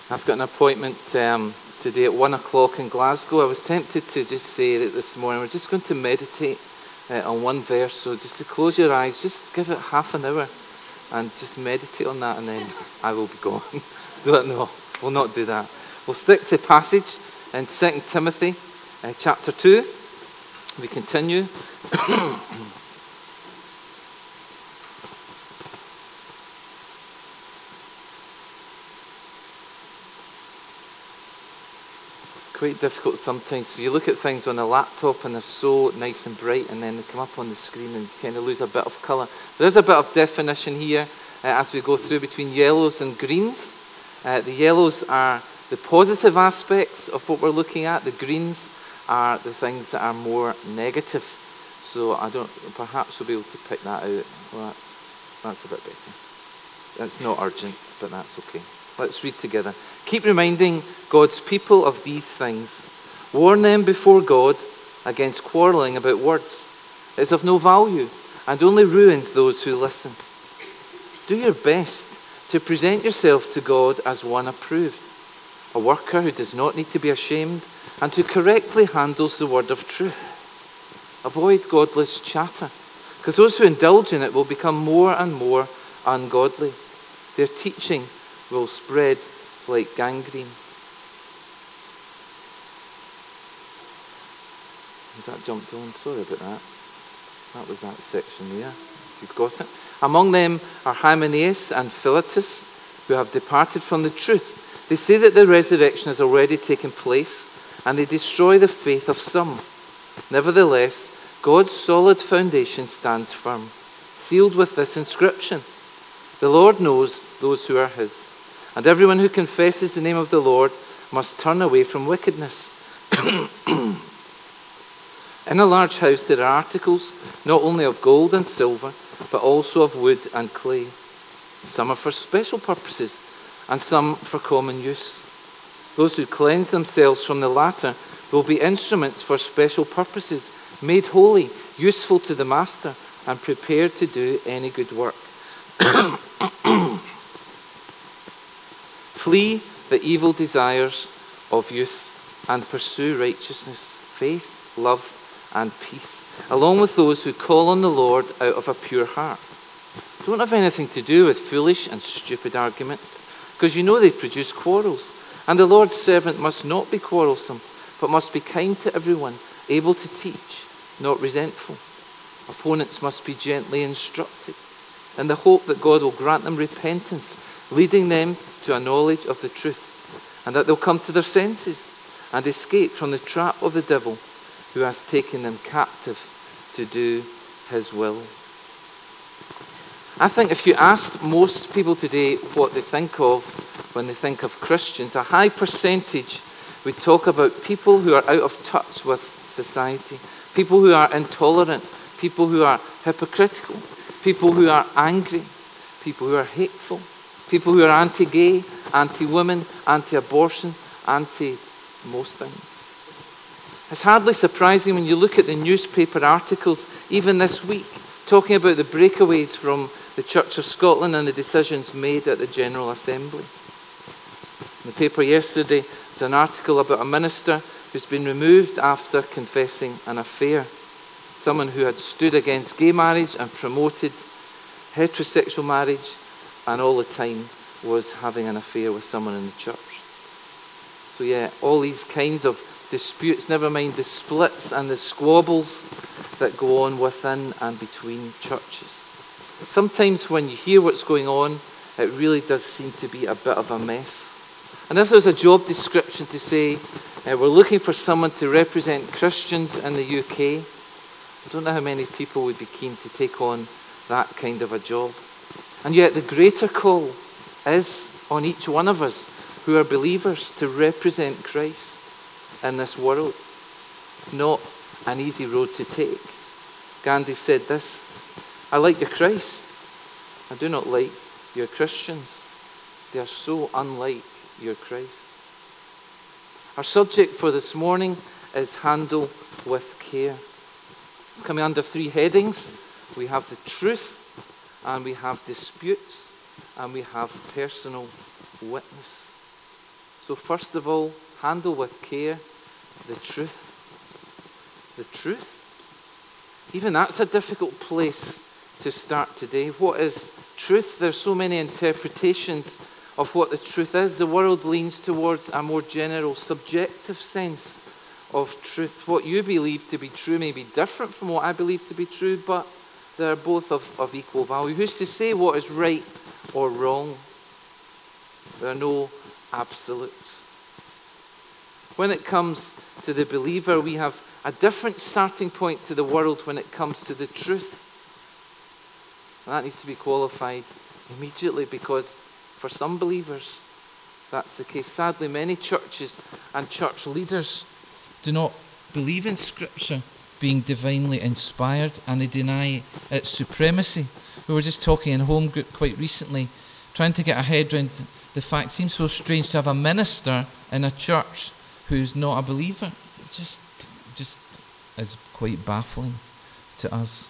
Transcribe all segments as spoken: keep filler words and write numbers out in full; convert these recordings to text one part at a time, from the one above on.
I've got an appointment um, today at one o'clock in Glasgow. I was tempted to just say that this morning we're just going to meditate uh, on one verse. So just to close your eyes, just give it half an hour and just meditate on that, and then I will be gone. So no, we'll not do that. We'll stick to passage in Second Timothy uh, chapter two. We continue. Quite difficult sometimes. So you look at things on a laptop and they're so nice and bright, and then they come up on the screen and you kind of lose a bit of colour. There's a bit of definition here uh, as we go through between yellows and greens. Uh, the yellows are the positive aspects of what we're looking at. The greens are the things that are more negative. So I don't. Perhaps we'll be able to pick that out. Well, that's that's a bit better. That's not urgent, but that's okay. Let's read together. Keep reminding God's people of these things. Warn them before God against quarreling about words. It's of no value and only ruins those who listen. Do your best to present yourself to God as one approved, a worker who does not need to be ashamed and who correctly handles the word of truth. Avoid godless chatter, because those who indulge in it will become more and more ungodly. Their teaching will spread like gangrene. Has that jumped on? Sorry about that. That was that section there. You've got it. Among them are Hymenaeus and Philetus, who have departed from the truth. They say that the resurrection has already taken place, and they destroy the faith of some. Nevertheless, God's solid foundation stands firm, sealed with this inscription: the Lord knows those who are his. And everyone who confesses the name of the Lord must turn away from wickedness. In a large house there are articles, not only of gold and silver, but also of wood and clay. Some are for special purposes, and some for common use. Those who cleanse themselves from the latter will be instruments for special purposes, made holy, useful to the master, and prepared to do any good work. Flee the evil desires of youth and pursue righteousness, faith, love, and peace, along with those who call on the Lord out of a pure heart. Don't have anything to do with foolish and stupid arguments, because you know they produce quarrels. And the Lord's servant must not be quarrelsome, but must be kind to everyone, able to teach, not resentful. Opponents must be gently instructed, in the hope that God will grant them repentance, leading them to a knowledge of the truth, and that they'll come to their senses and escape from the trap of the devil, who has taken them captive to do his will. I think if you asked most people today what they think of when they think of Christians, a high percentage would talk about people who are out of touch with society, people who are intolerant, people who are hypocritical, people who are angry, people who are hateful, people who are anti-gay, anti-women, anti-abortion, anti-most things. It's hardly surprising when you look at the newspaper articles, even this week, talking about the breakaways from the Church of Scotland and the decisions made at the General Assembly. In the paper yesterday, there's an article about a minister who's been removed after confessing an affair. Someone who had stood against gay marriage and promoted heterosexual marriage, and all the time was having an affair with someone in the church. So yeah, all these kinds of disputes, never mind the splits and the squabbles that go on within and between churches. Sometimes when you hear what's going on, it really does seem to be a bit of a mess. And if there's a job description to say, uh, we're looking for someone to represent Christians in the U K, I don't know how many people would be keen to take on that kind of a job. And yet the greater call is on each one of us who are believers to represent Christ in this world. It's not an easy road to take. Gandhi said this: I like your Christ, I do not like your Christians. They are so unlike your Christ. Our subject for this morning is handle with care. It's coming under three headings. We have the truth, and we have disputes, and we have personal witness. So first of all, handle with care the truth. The truth. Even that's a difficult place to start today. What is truth? There's so many interpretations of what the truth is. The world leans towards a more general, subjective sense of truth. What you believe to be true may be different from what I believe to be true, but they're both of, of equal value. Who's to say what is right or wrong? There are no absolutes. When it comes to the believer, we have a different starting point to the world when it comes to the truth. And that needs to be qualified immediately, because for some believers, that's the case. Sadly, many churches and church leaders do not believe in Scripture being divinely inspired, and they deny its supremacy. We were just talking in home group quite recently, trying to get our head around the fact it seems so strange to have a minister in a church who's not a believer. It just, just is quite baffling to us.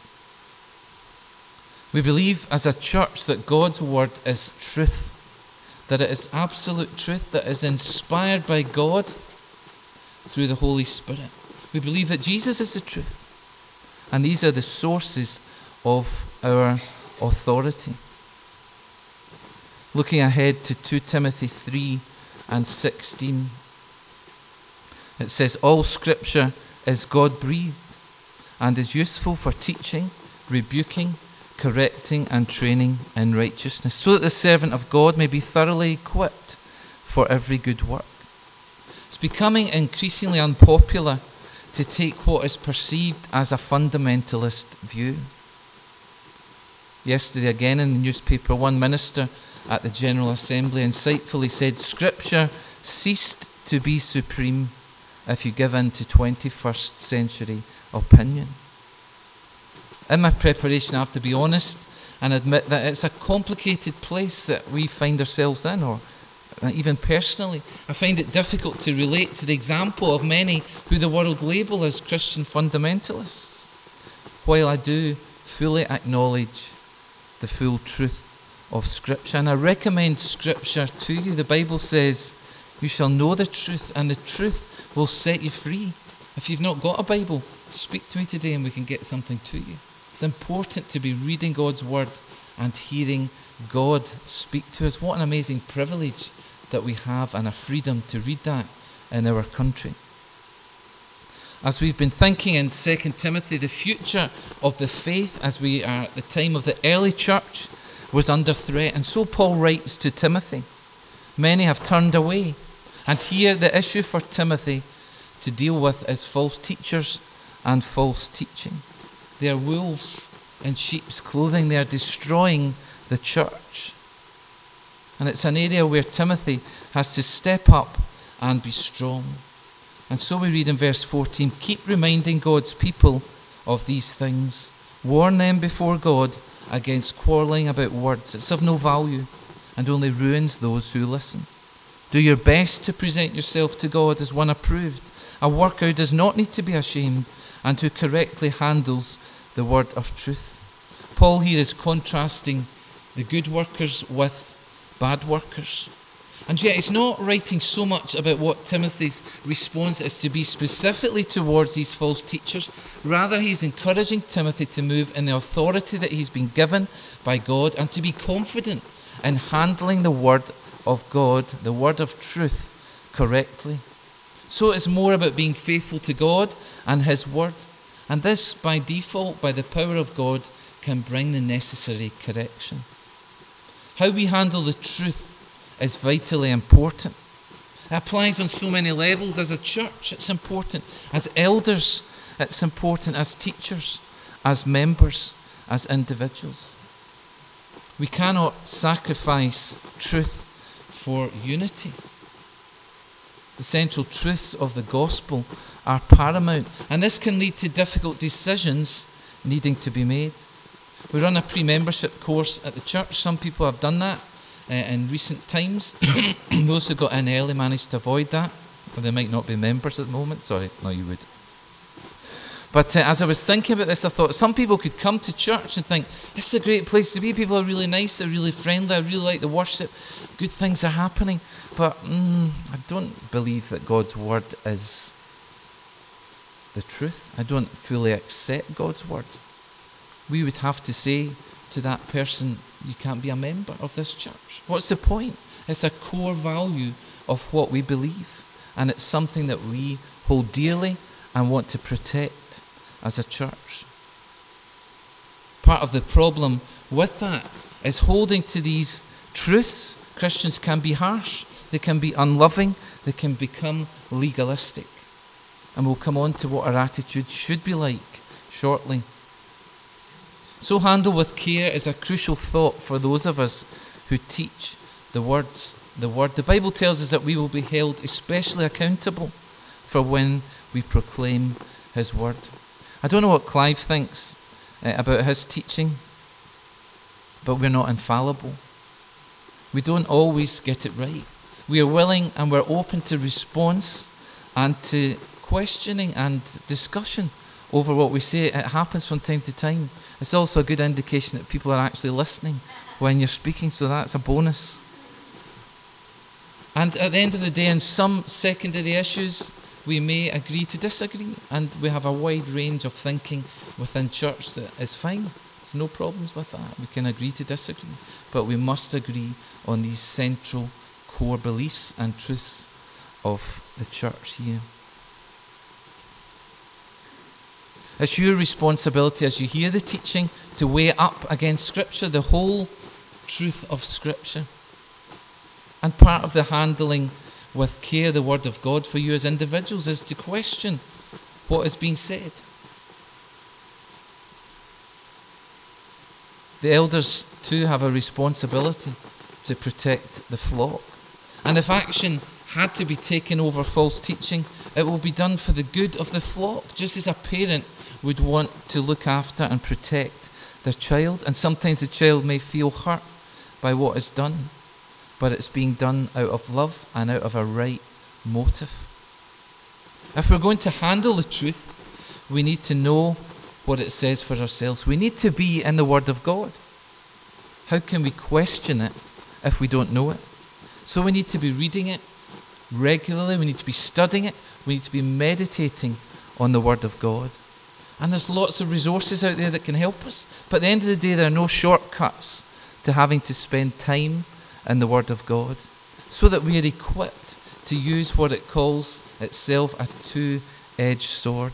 We believe as a church that God's word is truth, that it is absolute truth, that is inspired by God through the Holy Spirit. We believe that Jesus is the truth, and these are the sources of our authority. Looking ahead to Second Timothy three and sixteen, it says, all Scripture is God-breathed and is useful for teaching, rebuking, correcting and training in righteousness, so that the servant of God may be thoroughly equipped for every good work. It's becoming increasingly unpopular to take what is perceived as a fundamentalist view. Yesterday again in the newspaper, one minister at the General Assembly insightfully said, Scripture ceased to be supreme if you give in to twenty-first century opinion. In my preparation, I have to be honest and admit that it's a complicated place that we find ourselves in, or even personally. I find it difficult to relate to the example of many who the world label as Christian fundamentalists, while I do fully acknowledge the full truth of Scripture. And I recommend Scripture to you. The Bible says, you shall know the truth, and the truth will set you free. If you've not got a Bible, speak to me today and we can get something to you. It's important to be reading God's word and hearing God speak to us. What an amazing privilege that we have, and a freedom to read that in our country. As we've been thinking in Second Timothy, the future of the faith as we are at the time of the early church was under threat. And so Paul writes to Timothy, many have turned away. And here the issue for Timothy to deal with is false teachers and false teaching. They are wolves in sheep's clothing. They are destroying the church. And it's an area where Timothy has to step up and be strong. And so we read in verse fourteen, keep reminding God's people of these things. Warn them before God against quarreling about words. It's of no value and only ruins those who listen. Do your best to present yourself to God as one approved, a worker who does not need to be ashamed and who correctly handles the word of truth. Paul here is contrasting the good workers with bad workers. And yet he's not writing so much about what Timothy's response is to be specifically towards these false teachers. Rather, he's encouraging Timothy to move in the authority that he's been given by God and to be confident in handling the word of God, the word of truth, correctly. So it's more about being faithful to God and his word. And this, by default, by the power of God, can bring the necessary correction. How we handle the truth is vitally important. It applies on so many levels. As a church, it's important. As elders, it's important. As teachers, as members, as individuals. We cannot sacrifice truth for unity. The central truths of the gospel are paramount, and this can lead to difficult decisions needing to be made. We run a pre-membership course at the church. Some people have done that uh, in recent times. Those who got in early managed to avoid that, or they might not be members at the moment. Sorry, no, you would. But uh, as I was thinking about this, I thought some people could come to church and think, this is a great place to be. People are really nice, they're really friendly, I really like the worship, good things are happening. But mm, I don't believe that God's word is the truth. I don't fully accept God's word. We would have to say to that person, you can't be a member of this church. What's the point? It's a core value of what we believe. And it's something that we hold dearly and want to protect as a church. Part of the problem with that is holding to these truths. Christians can be harsh, they can be unloving, they can become legalistic. And we'll come on to what our attitude should be like shortly. So handle with care is a crucial thought for those of us who teach the words, the word. The Bible tells us that we will be held especially accountable for when we proclaim his word. I don't know what Clive thinks uh, about his teaching, but we're not infallible. We don't always get it right. We are willing and we're open to response and to questioning and discussion over what we say. It happens from time to time. It's also a good indication that people are actually listening when you're speaking, so that's a bonus. And at the end of the day, in some secondary issues, we may agree to disagree, and we have a wide range of thinking within church that is fine. There's no problems with that. We can agree to disagree, but we must agree on these central core beliefs and truths of the church here. It's your responsibility as you hear the teaching to weigh up against Scripture, the whole truth of Scripture. And part of the handling with care the Word of God for you as individuals is to question what is being said. The elders too have a responsibility to protect the flock. And if action had to be taken over false teaching, it will be done for the good of the flock, just as a parent would want to look after and protect their child. And sometimes the child may feel hurt by what is done, but it's being done out of love and out of a right motive. If we're going to handle the truth, we need to know what it says for ourselves. We need to be in the Word of God. How can we question it if we don't know it? So we need to be reading it regularly, we need to be studying it, we need to be meditating on the Word of God. And there's lots of resources out there that can help us. But at the end of the day, there are no shortcuts to having to spend time in the Word of God, so that we are equipped to use what it calls itself a two-edged sword.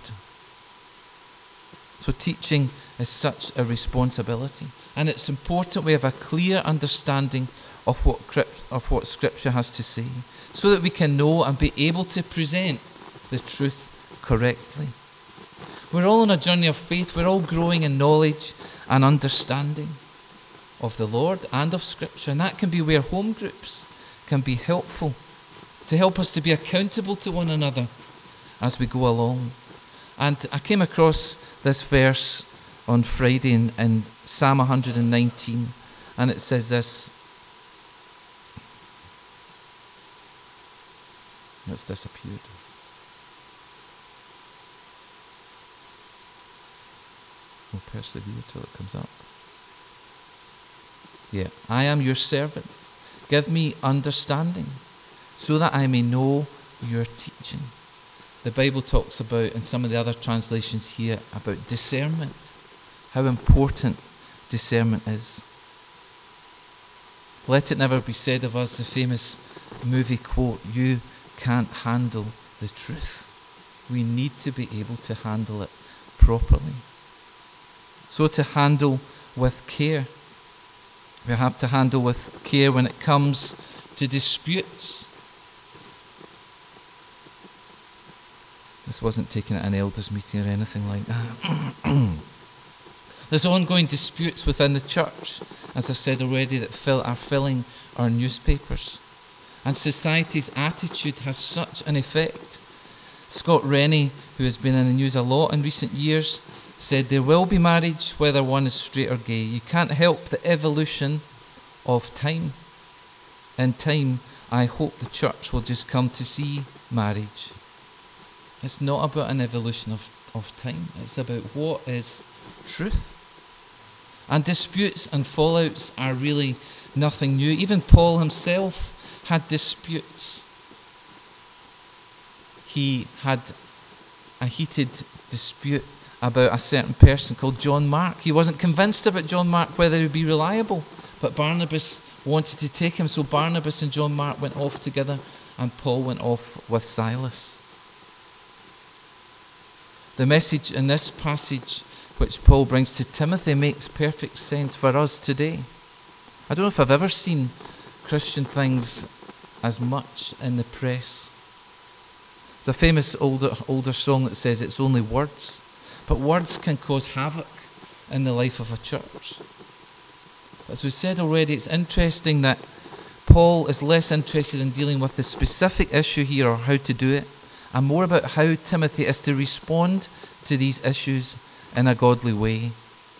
So teaching is such a responsibility, and it's important we have a clear understanding of what of what Scripture has to say, so that we can know and be able to present the truth correctly. We're all on a journey of faith. We're all growing in knowledge and understanding of the Lord and of Scripture. And that can be where home groups can be helpful, to help us to be accountable to one another as we go along. And I came across this verse on Friday in, in Psalm one hundred nineteen, and it says this. It's disappeared. We'll persevere till it comes up. Yeah, I am your servant. Give me understanding, so that I may know your teaching. The Bible talks about, in some of the other translations here, about discernment, how important discernment is. Let it never be said of us, the famous movie quote, you can't handle the truth. We need to be able to handle it properly. So to handle with care. We have to handle with care when it comes to disputes. This wasn't taken at an elders meeting or anything like that. There's ongoing disputes within the church, as I've said already, that fill, are filling our newspapers. And society's attitude has such an effect. Scott Rennie, who has been in the news a lot in recent years, said there will be marriage whether one is straight or gay. You can't help the evolution of time. In time, I hope the church will just come to see marriage. It's not about an evolution of of time. It's about what is truth. And disputes and fallouts are really nothing new. Even Paul himself had disputes. He had a heated dispute about a certain person called John Mark. He wasn't convinced about John Mark whether he would be reliable, but Barnabas wanted to take him, so Barnabas and John Mark went off together, and Paul went off with Silas. The message in this passage which Paul brings to Timothy makes perfect sense for us today. I don't know if I've ever seen Christian things as much in the press. There's a famous older older song that says it's only words, but words can cause havoc in the life of a church. As we've said already, it's interesting that Paul is less interested in dealing with the specific issue here or how to do it, and more about how Timothy is to respond to these issues in a godly way.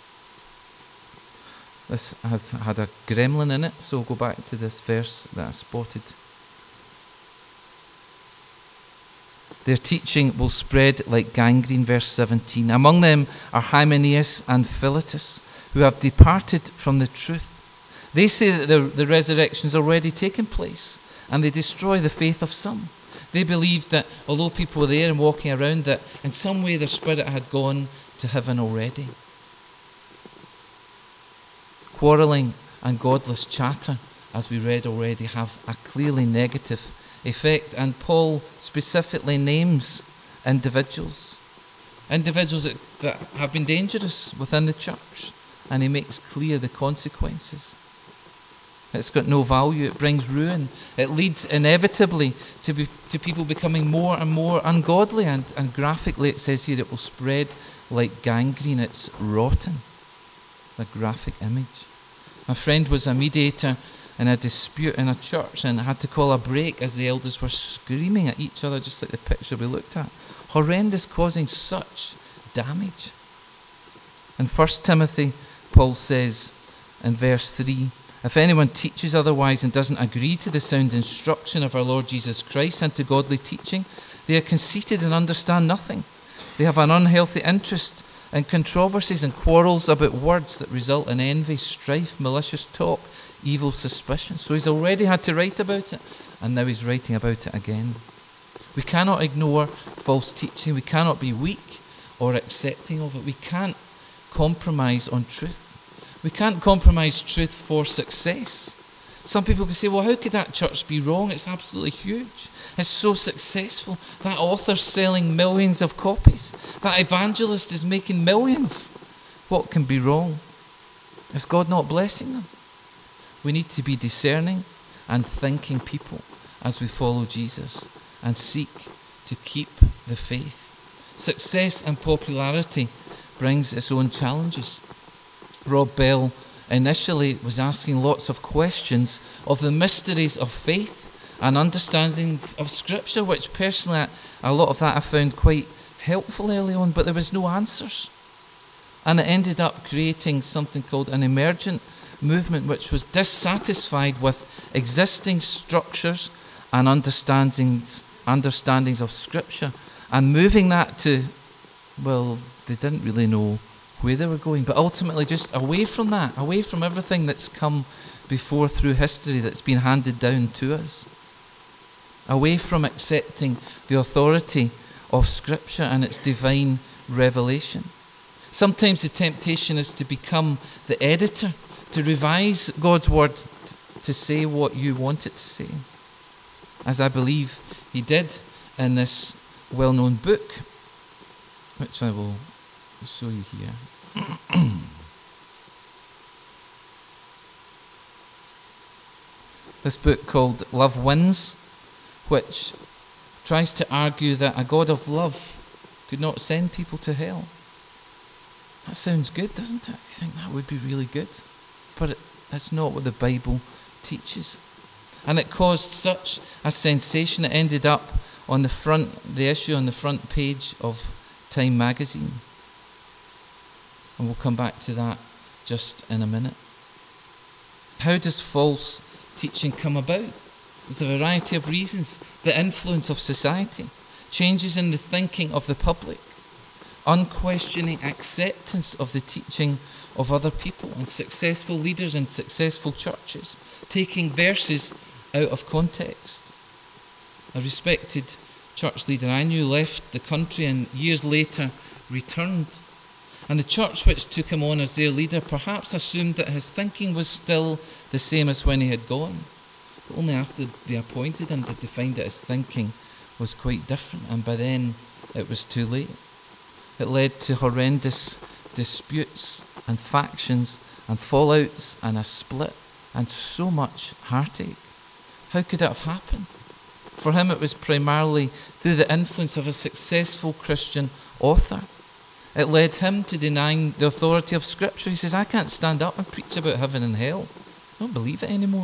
This has had a gremlin in it, so we'll go back to this verse that I spotted. Their teaching will spread like gangrene, verse seventeen. Among them are Hymenaeus and Philetus, who have departed from the truth. They say that the, the resurrection has already taken place, and they destroy the faith of some. They believed that although people were there and walking around, that in some way their spirit had gone to heaven already. Quarrelling and godless chatter, as we read already, have a clearly negative effect, and Paul specifically names individuals. Individuals that, that have been dangerous within the church, and he makes clear the consequences. It's got no value, it brings ruin. It leads inevitably to be, to people becoming more and more ungodly, and, and graphically it says here it will spread like gangrene. It's rotten. A graphic image. My friend was a mediator in a dispute in a church and had to call a break as the elders were screaming at each other, just like the picture we looked at. Horrendous, causing such damage. In First Timothy, Paul says in verse three, if anyone teaches otherwise and doesn't agree to the sound instruction of our Lord Jesus Christ and to godly teaching, they are conceited and understand nothing. They have an unhealthy interest in controversies and quarrels about words that result in envy, strife, malicious talk, evil suspicion. So he's already had to write about it, and now he's writing about it again. We cannot ignore false teaching. We cannot be weak or accepting of it. We can't compromise on truth. We can't compromise truth for success. Some people can say, well, how could that church be wrong? It's absolutely huge. It's so successful. That author's selling millions of copies. That evangelist is making millions. What can be wrong? Is God not blessing them? We need to be discerning and thinking people as we follow Jesus and seek to keep the faith. Success and popularity brings its own challenges. Rob Bell initially was asking lots of questions of the mysteries of faith and understandings of Scripture, which personally, a lot of that I found quite helpful early on, but there was no answers. And it ended up creating something called an emergent movement, which was dissatisfied with existing structures and understandings, understandings of Scripture, and moving that to, well, they didn't really know where they were going, but ultimately just away from that, away from everything that's come before through history that's been handed down to us, away from accepting the authority of Scripture and its divine revelation. Sometimes the temptation is to become the editor, to revise God's word t- to say what you want it to say, as I believe he did in this well-known book, which I will show you here. This book called Love Wins, which tries to argue that a God of love could not send people to hell. That sounds good, doesn't it? You think that would be really good, but it, that's not what the Bible teaches. And it caused such a sensation, it ended up on the front, the issue on the front page of Time magazine. And we'll come back to that just in a minute. How does false teaching come about? There's a variety of reasons. The influence of society, changes in the thinking of the public, unquestioning acceptance of the teaching of other people and successful leaders in successful churches, taking verses out of context. A respected church leader I knew left the country and years later returned. And the church which took him on as their leader perhaps assumed that his thinking was still the same as when he had gone. But only after they appointed him did they find that his thinking was quite different, and by then it was too late. It led to horrendous disputes and factions and fallouts and a split and so much heartache. How could it have happened? For him it was primarily through the influence of a successful Christian author. It led him to denying the authority of Scripture. He says, I can't stand up and preach about heaven and hell. I don't believe it anymore.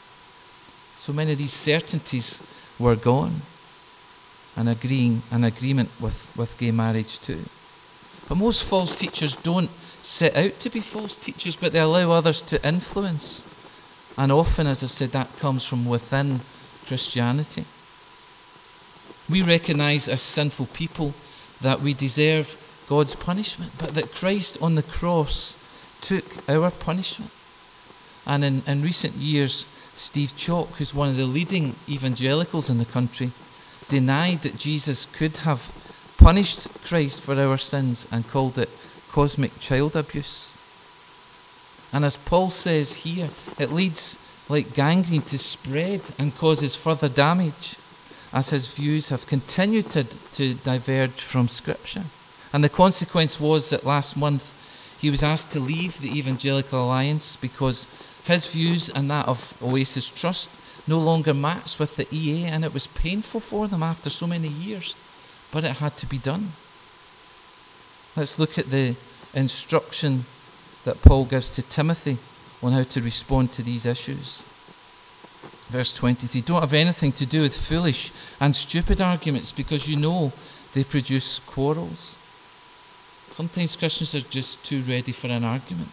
So many of these certainties were gone, and agreeing an agreement with, with gay marriage too. But most false teachers don't set out to be false teachers, but they allow others to influence. And often, as I've said, that comes from within Christianity. We recognize as sinful people that we deserve God's punishment, but that Christ on the cross took our punishment. And in, in recent years, Steve Chalk, who's one of the leading evangelicals in the country, denied that Jesus could have punished Christ for our sins and called it cosmic child abuse. And as Paul says here, it leads like gangrene to spread and causes further damage as his views have continued to, to diverge from Scripture. And the consequence was that last month he was asked to leave the Evangelical Alliance because his views and that of Oasis Trust no longer matched with the E A, and it was painful for them after so many years, but it had to be done. Let's look at the instruction that Paul gives to Timothy on how to respond to these issues. Verse twenty-three, don't have anything to do with foolish and stupid arguments because you know they produce quarrels. Sometimes Christians are just too ready for an argument.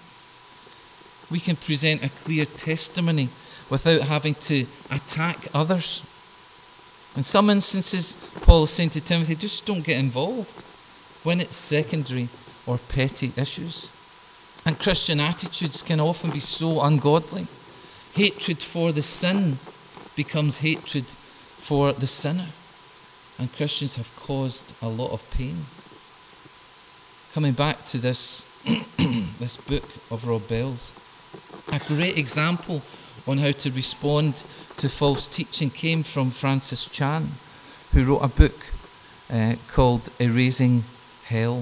We can present a clear testimony without having to attack others. In some instances, Paul is saying to Timothy, just don't get involved when it's secondary or petty issues. And Christian attitudes can often be so ungodly. Hatred for the sin becomes hatred for the sinner. And Christians have caused a lot of pain. Coming back to this, this book of Rob Bell's, a great example on how to respond to false teaching came from Francis Chan, who wrote a book uh, called Erasing Hell.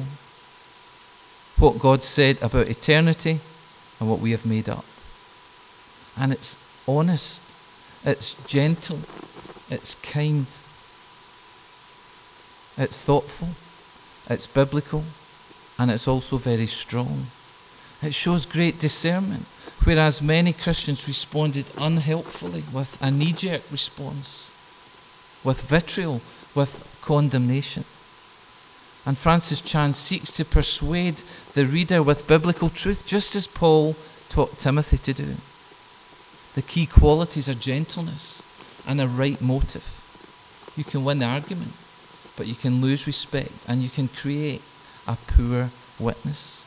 What God said about eternity and what we have made up. And it's honest, it's gentle, it's kind, it's thoughtful, it's biblical, and it's also very strong. It shows great discernment, whereas many Christians responded unhelpfully with a knee-jerk response, with vitriol, with condemnation. And Francis Chan seeks to persuade the reader with biblical truth, just as Paul taught Timothy to do. The key qualities are gentleness and a right motive. You can win the argument, but you can lose respect and you can create a poor witness.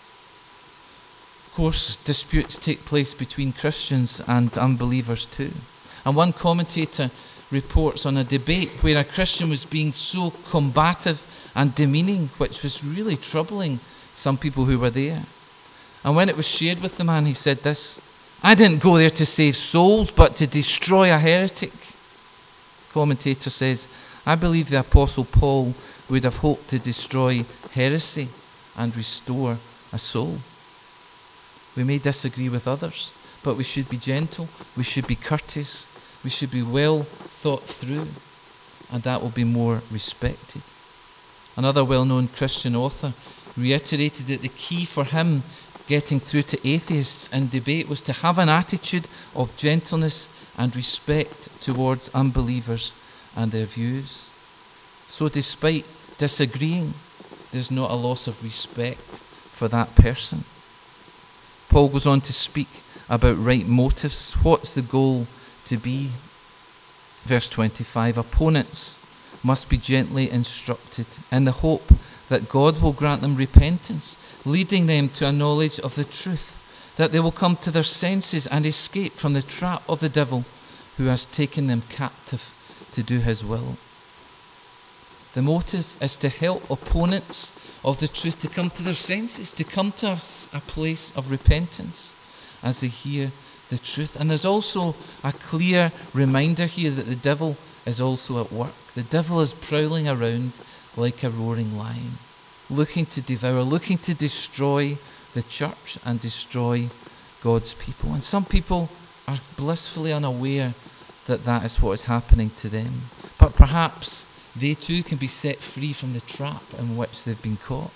Of course, disputes take place between Christians and unbelievers too. And one commentator reports on a debate where a Christian was being so combative and demeaning, which was really troubling some people who were there. And when it was shared with the man, he said this, I didn't go there to save souls, but to destroy a heretic. Commentator says, I believe the Apostle Paul would have hoped to destroy heresy and restore a soul. We may disagree with others, but we should be gentle, we should be courteous, we should be well thought through, and that will be more respected. Another well-known Christian author reiterated that the key for him getting through to atheists in debate was to have an attitude of gentleness and respect towards unbelievers and their views. So despite disagreeing, there's not a loss of respect for that person. Paul goes on to speak about right motives. What's the goal to be? Verse twenty-five, opponents must be gently instructed in the hope that God will grant them repentance, leading them to a knowledge of the truth, that they will come to their senses and escape from the trap of the devil who has taken them captive to do his will. The motive is to help opponents of the truth to come to their senses, to come to a, a place of repentance as they hear the truth. And there's also a clear reminder here that the devil is also at work. The devil is prowling around like a roaring lion, looking to devour, looking to destroy the church and destroy God's people. And some people are blissfully unaware that that is what is happening to them. But perhaps they too can be set free from the trap in which they've been caught.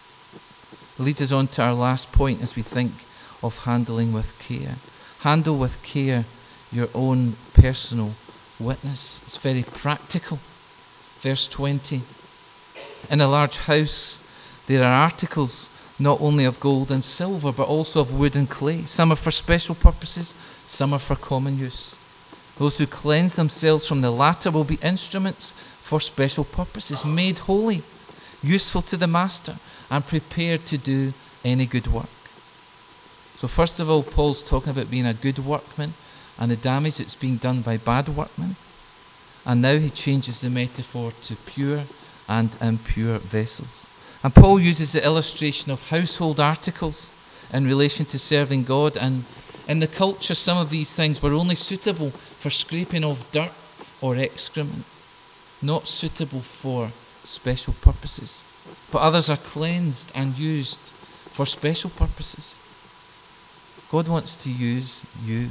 It leads us on to our last point as we think of handling with care. Handle with care your own personal witness. It's very practical. Verse twenty. In a large house there are articles not only of gold and silver, but also of wood and clay. Some are for special purposes, some are for common use. Those who cleanse themselves from the latter will be instruments for special purposes, made holy, useful to the master, and prepared to do any good work. So first of all, Paul's talking about being a good workman and the damage that's being done by bad workmen. And now he changes the metaphor to pure and impure vessels. And Paul uses the illustration of household articles in relation to serving God. And in the culture, some of these things were only suitable for scraping off dirt or excrement, not suitable for special purposes. But others are cleansed and used for special purposes. God wants to use you.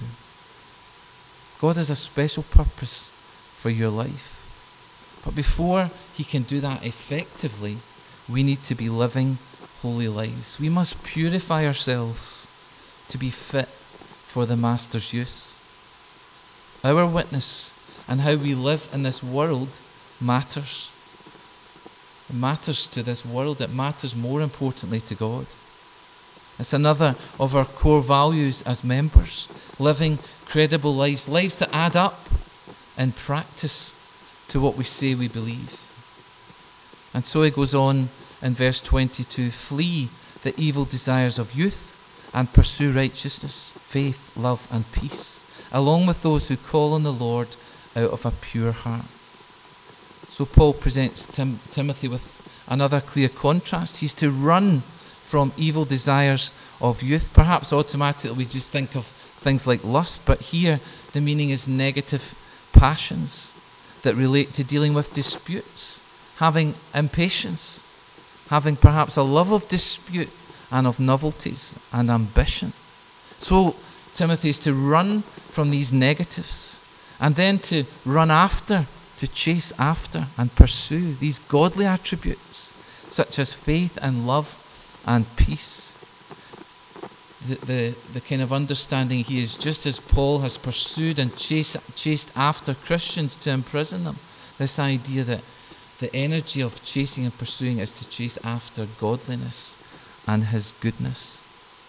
God has a special purpose for your life. But before he can do that effectively, we need to be living holy lives. We must purify ourselves to be fit for the Master's use. Our witness and how we live in this world matters. It matters to this world. It matters more importantly to God. It's another of our core values as members, living credible lives, lives that add up in practice to what we say we believe. And so he goes on in verse twenty-two, flee the evil desires of youth and pursue righteousness, faith, love and peace, along with those who call on the Lord out of a pure heart. So Paul presents Tim- Timothy with another clear contrast. He's to run from evil desires of youth. Perhaps automatically we just think of things like lust, but here the meaning is negative passions that relate to dealing with disputes, having impatience, having perhaps a love of dispute and of novelties and ambition. So Timothy is to run from these negatives and then to run after, to chase after and pursue these godly attributes such as faith and love and peace. The, the, the kind of understanding here is just as Paul has pursued and chased, chased after Christians to imprison them, this idea that the energy of chasing and pursuing is to chase after godliness and his goodness.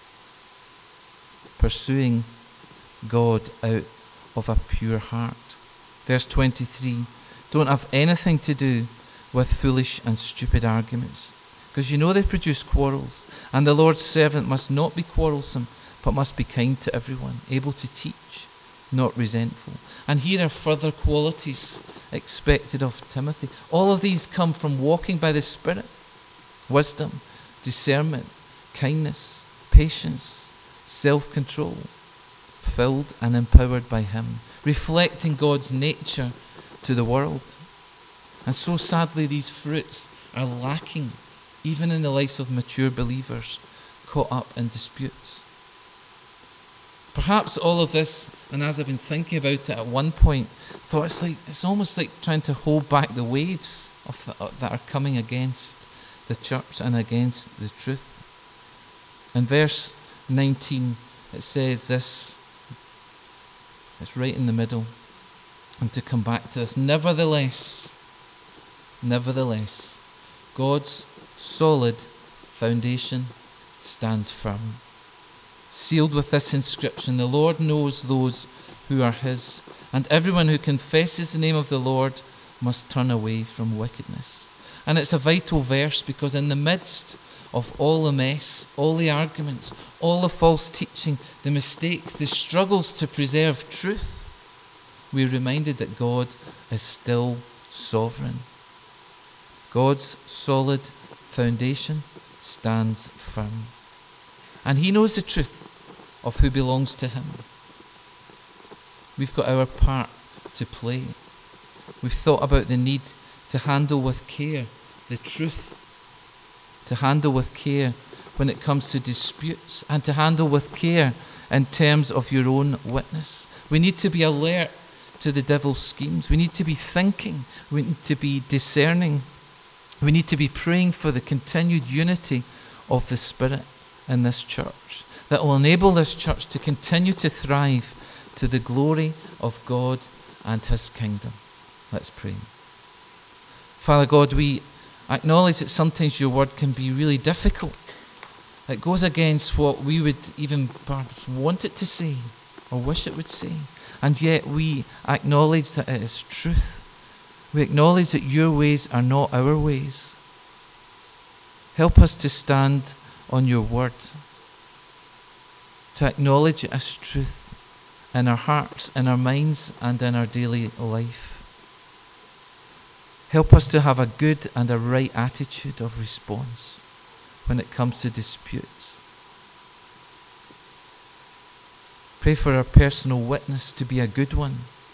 Pursuing God out of a pure heart. Verse twenty-three, don't have anything to do with foolish and stupid arguments, because you know they produce quarrels, and the Lord's servant must not be quarrelsome, but must be kind to everyone, able to teach, not resentful. And here are further qualities expected of Timothy. All of these come from walking by the Spirit. Wisdom, discernment, kindness, patience, self-control, filled and empowered by him, reflecting God's nature to the world. And so sadly these fruits are lacking even in the lives of mature believers caught up in disputes. Perhaps all of this, and as I've been thinking about it at one point, thought it's like it's almost like trying to hold back the waves of the, uh, that are coming against the church and against the truth. In verse nineteen, it says this. It's right in the middle. And to come back to this, nevertheless, nevertheless, God's solid foundation stands firm, sealed with this inscription: the Lord knows those who are his, and everyone who confesses the name of the Lord must turn away from wickedness. And it's a vital verse because in the midst of all the mess, all the arguments, all the false teaching, the mistakes, the struggles to preserve truth, we're reminded that God is still sovereign. God's solid foundation stands firm. And he knows the truth of who belongs to him. We've got our part to play. We've thought about the need to handle with care the truth, to handle with care when it comes to disputes, and to handle with care in terms of your own witness. We need to be alert to the devil's schemes. We need to be thinking. We need to be discerning. We need to be praying for the continued unity of the Spirit in this church that will enable this church to continue to thrive to the glory of God and his kingdom. Let's pray. Father God, we acknowledge that sometimes your word can be really difficult. It goes against what we would even perhaps want it to say or wish it would say. And yet we acknowledge that it is truth. We acknowledge that your ways are not our ways. Help us to stand on your word, to acknowledge it as truth in our hearts, in our minds, and in our daily life. Help us to have a good and a right attitude of response when it comes to disputes. Pray for our personal witness to be a good one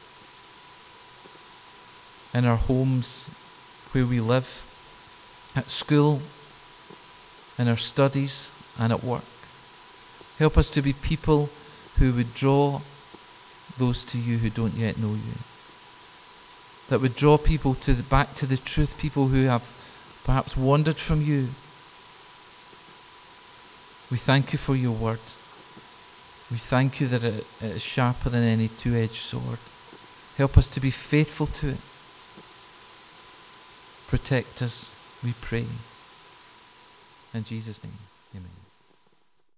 in our homes, where we live, at school, in our studies, and at work. Help us to be people who would draw those to you who don't yet know you. That would draw people to the, back to the truth, people who have perhaps wandered from you. We thank you for your word. We thank you that it, it is sharper than any two-edged sword. Help us to be faithful to it. Protect us, we pray. In Jesus' name, amen.